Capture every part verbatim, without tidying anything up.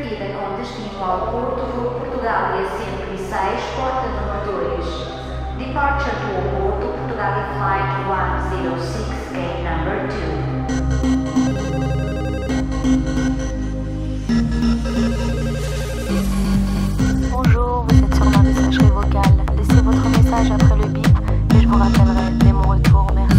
partida com destino ao Porto, voo Portugália cento e seis, porta número dois. Departure to Porto, Portugália Flight one zero six, gate number two. Bonjour, vous êtes sur ma messagerie vocale. Laissez votre message après le bip et je vous rappellerai dès mon retour. Merci.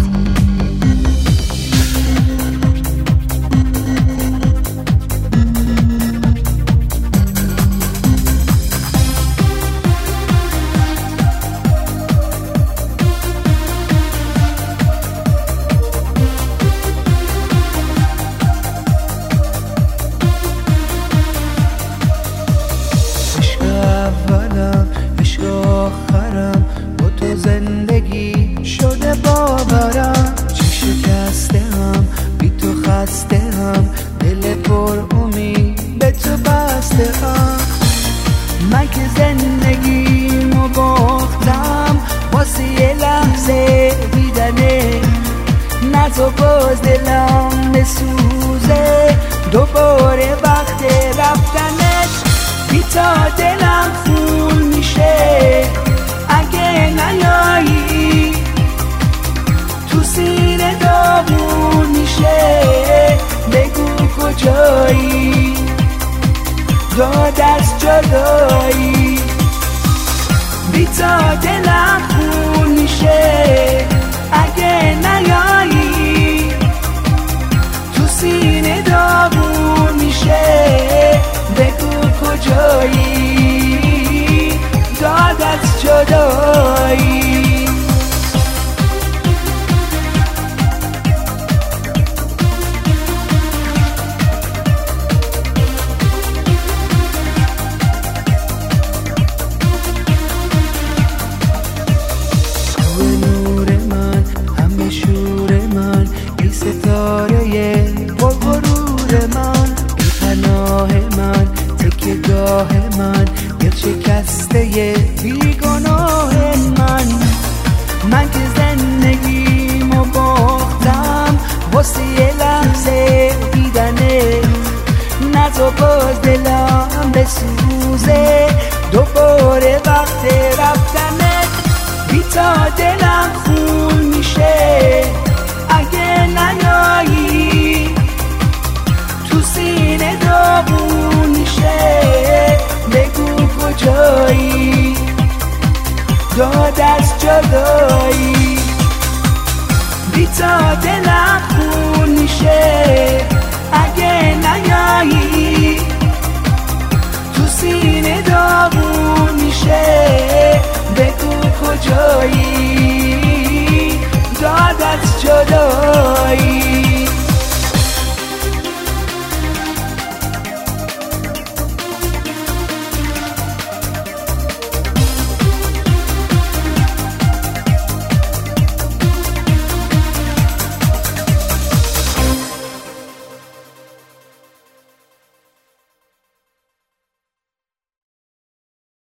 زندگی شده باورم، چه شکسته هم بی تو خسته هم، دل پر امید به تو بسته هم. من که زندگیمو باختم واسه یه لحظه دیدنه، نه تو باز دلم بسوزه دوباره وقت رفتنت. بی تا دلم خون میشه اگه نیایی، تو سینه داغون میشه بگو کجایی، داد از جدایی. بی تا دلم خون میشه اگه نیایی، تو سینه داغون میشه بگو کجایی، داد از جدایی. تو نور من، همه شور من، ای ستاره با غرور من، ای پناه من، تکیه گاه من، دل شکسته بیگناه من. من که زندگیمو باختم واسه یه لحظه دیدنه، نه تو باز دلم بسوزه دوباره وقت رفتنه. بی تا دل